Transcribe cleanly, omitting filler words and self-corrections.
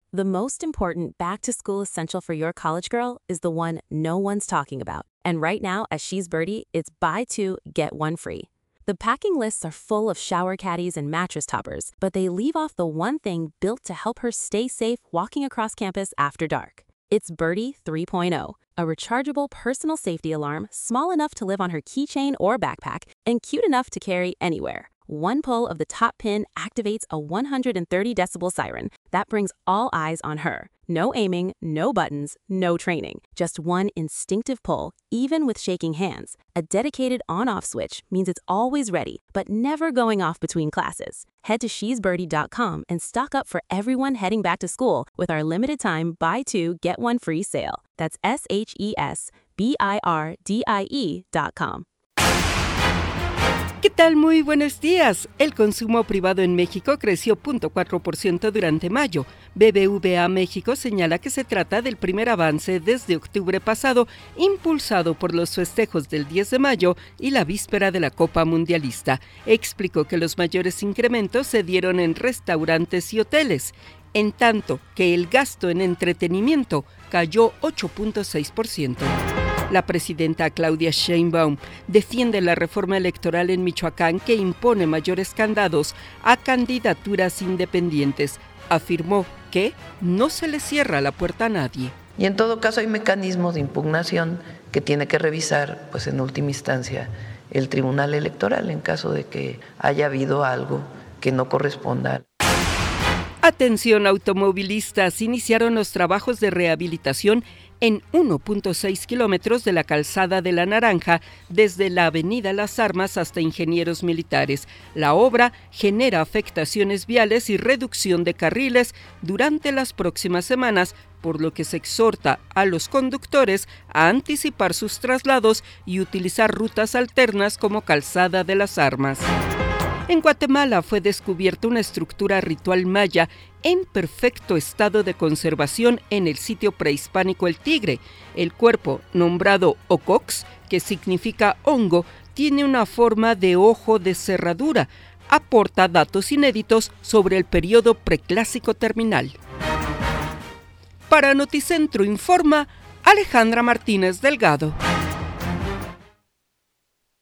The most important back-to-school essential for your college girl is the one no one's talking about. And right now at She's Birdie, it's buy two, get one free. The packing lists are full of shower caddies and mattress toppers, but they leave off the one thing built to help her stay safe walking across campus after dark. It's Birdie 3.0, a rechargeable personal safety alarm small enough to live on her keychain or backpack and cute enough to carry anywhere. One pull of the top pin activates a 130 decibel siren that brings all eyes on her. No aiming, no buttons, no training. Just one instinctive pull, even with shaking hands. A dedicated on-off switch means it's always ready, but never going off between classes. Head to shesbirdie.com and stock up for everyone heading back to school with our limited time buy two, get one free sale. That's SHESBIRDIE.com. ¿Qué tal? Muy buenos días. El consumo privado en México creció 0.4% durante mayo. BBVA México señala que se trata del primer avance desde octubre pasado, impulsado por los festejos del 10 de mayo y la víspera de la Copa Mundialista. Explicó que los mayores incrementos se dieron en restaurantes y hoteles, en tanto que el gasto en entretenimiento cayó 8.6%. La presidenta Claudia Sheinbaum defiende la reforma electoral en Michoacán que impone mayores candados a candidaturas independientes. Afirmó que no se le cierra la puerta a nadie. Y en todo caso hay mecanismos de impugnación que tiene que revisar, pues en última instancia, el Tribunal Electoral en caso de que haya habido algo que no corresponda. Atención automovilistas, iniciaron los trabajos de rehabilitación en 1.6 kilómetros de la calzada de la Naranja, desde la avenida Las Armas hasta Ingenieros Militares. La obra genera afectaciones viales y reducción de carriles durante las próximas semanas, por lo que se exhorta a los conductores a anticipar sus traslados y utilizar rutas alternas como Calzada de las Armas. En Guatemala fue descubierta una estructura ritual maya en perfecto estado de conservación en el sitio prehispánico El Tigre. El cuerpo, nombrado Ocox, que significa hongo, tiene una forma de ojo de cerradura. Aporta datos inéditos sobre el periodo preclásico terminal. Para Noticentro informa Alejandra Martínez Delgado.